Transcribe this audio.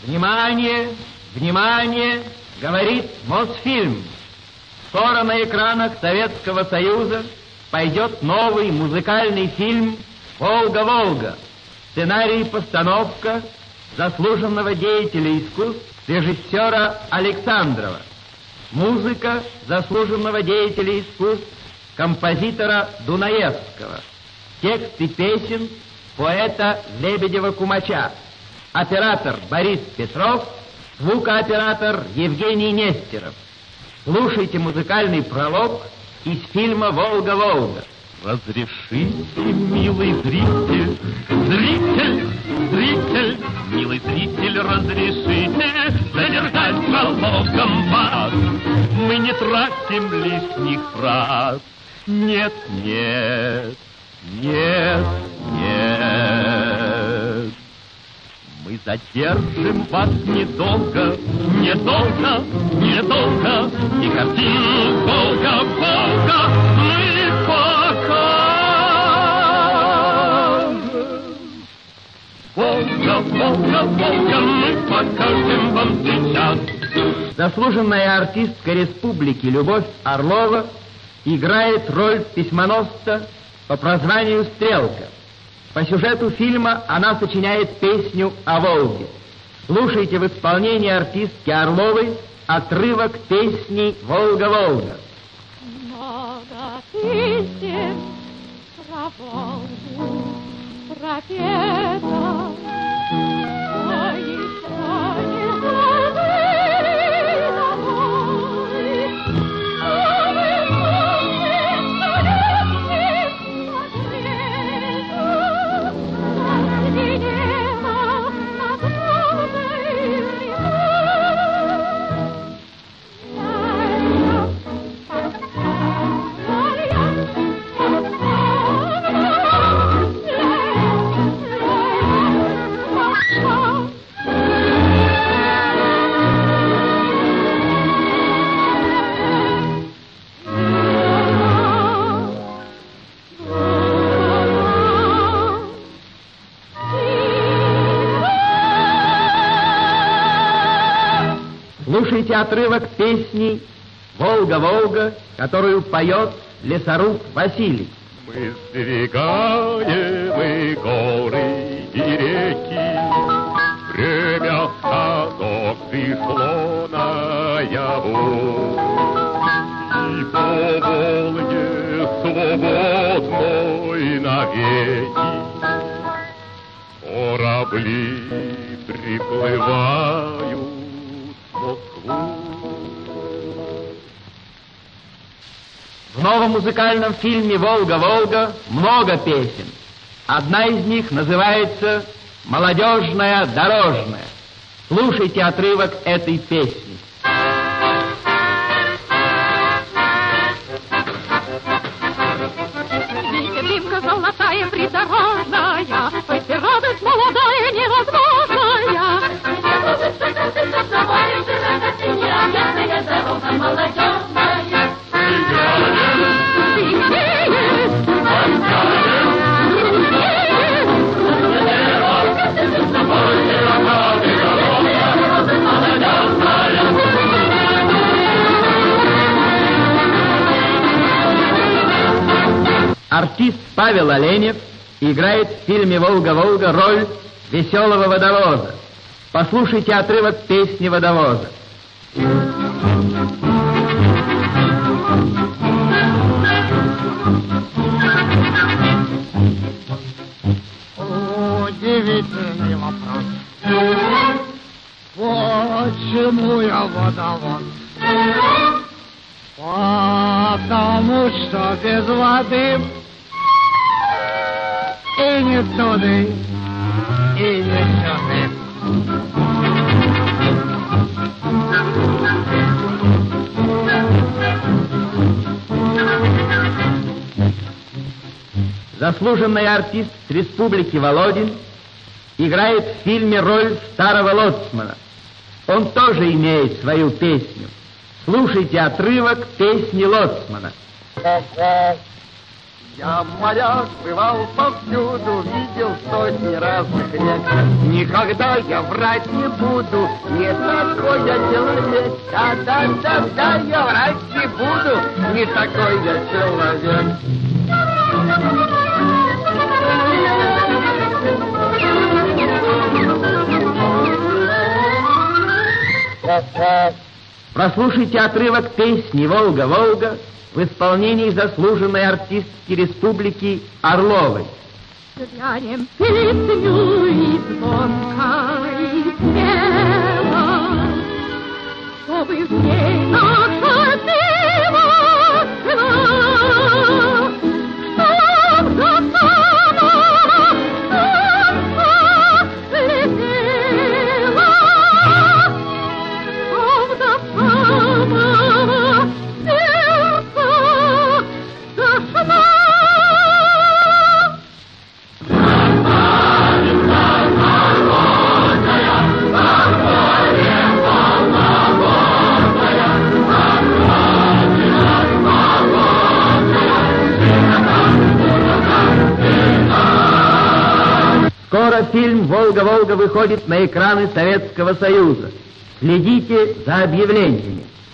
Внимание, внимание, говорит Мосфильм. Скоро на экранах Советского Союза пойдет новый музыкальный фильм «Волга-Волга». Сценарий и постановка заслуженного деятеля искусств режиссера Александрова. Музыка заслуженного деятеля искусств композитора Дунаевского. Тексты песен поэта Лебедева-Кумача. Оператор Борис Петров, звукооператор Евгений Нестеров. Слушайте музыкальный пролог из фильма «Волга-Волга». Разрешите, милый зритель, милый зритель, разрешите задержать прологом вас. Мы не тратим лишних фраз. Нет, нет, нет, нет. Мы задержим вас недолго, недолго, недолго. И картину «Волга-Волга» мы покажем. Волга-Волга-Волга мы покажем вам сейчас. Заслуженная артистка республики Любовь Орлова играет роль письмоносца по прозванию «Стрелка». По сюжету фильма она сочиняет песню о Волге. Слушайте в исполнении артистки Орловой отрывок песни «Волга-Волга». Много песен про Волгу, про Петра, а еще не забыли домой. Слушайте отрывок песни «Волга-Волга», которую поет лесоруб Василий. Мы сберегаем и горы, и реки. Время ходок пришло наяву. И по Волге свободной навеки корабли приплывают. В новом музыкальном фильме «Волга-Волга» много песен. Одна из них называется «Молодежная дорожная». Слушайте отрывок этой песни. Видите, дымка золотая придорожная, пусть радость молодая невозможная. Артист Павел Оленев играет в фильме «Волга-Волга» роль веселого водовоза. Послушайте отрывок песни водовоза. Удивительный вопрос. Почему я водовоз? Потому что без воды и не туды, и не сюды. Заслуженный артист республики Володин играет в фильме роль старого лоцмана. Он тоже имеет свою песню. Слушайте отрывок песни лоцмана. Я моряк, бывал повсюду, видел сотни разных рек. Никогда я врать не буду, не такой я человек. Да, я врать не буду, не такой я человек. Прослушайте отрывок песни «Волга-Волга» в исполнении заслуженной артистки республики Орловой. Глянем песню и звонко, и смело, чтобы в ней наша пева была, чтоб до самого конца летела, чтоб до самого сердца дошла. Скоро фильм «Волга-Волга» выходит на экраны Советского Союза. Следите за объявлениями.